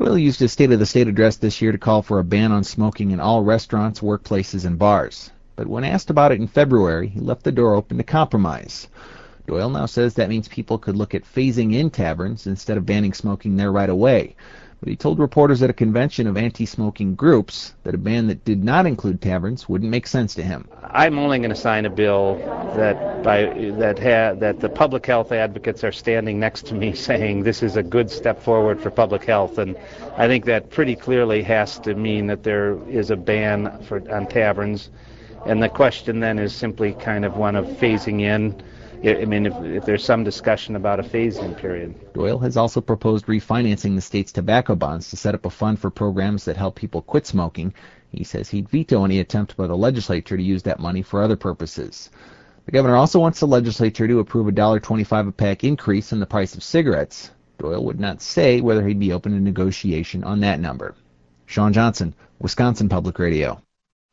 Doyle used his State of the State address this year to call for a ban on smoking in all restaurants, workplaces, and bars. But when asked about it in February, he left the door open to compromise. Doyle now says that means people could look at phasing in taverns instead of banning smoking there right away. But he told reporters at a convention of anti-smoking groups that a ban that did not include taverns wouldn't make sense to him. I'm only going to sign a bill that the public health advocates are standing next to me saying this is a good step forward for public health, and I think that pretty clearly has to mean that there is a ban on taverns, and the question then is simply kind of one of phasing in. I mean, if there's some discussion about a phase-in period. Doyle has also proposed refinancing the state's tobacco bonds to set up a fund for programs that help people quit smoking. He says he'd veto any attempt by the legislature to use that money for other purposes. The governor also wants the legislature to approve a $1.25 a pack increase in the price of cigarettes. Doyle would not say whether he'd be open to negotiation on that number. Sean Johnson, Wisconsin Public Radio.